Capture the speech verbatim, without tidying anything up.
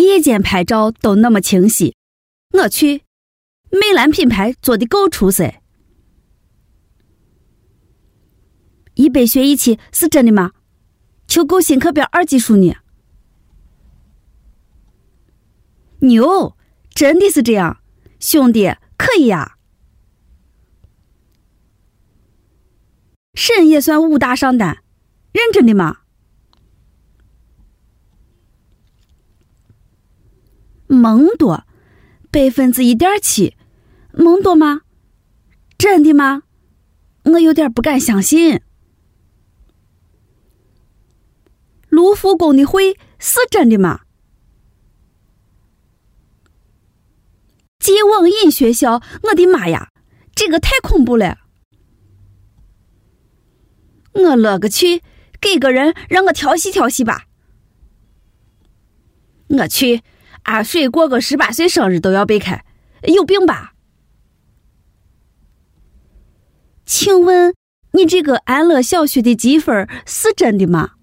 夜间拍照都那么清晰，我去，美兰品牌做的够出色。一百学一期是真的吗？求够新课标二技术呢？牛，真的是这样，兄弟，可以呀。神也算武大上单，认真的吗？蒙多，百分之一点七，蒙多吗？真的吗？我有点不敢相信。卢浮宫的会是真的吗？接网瘾学校，我的妈呀，这个太恐怖了！我勒个去，给个人让我调戏调戏吧！我去，阿水过个十八岁生日都要被开，有病吧？请问你这个安乐小学的积分是真的吗？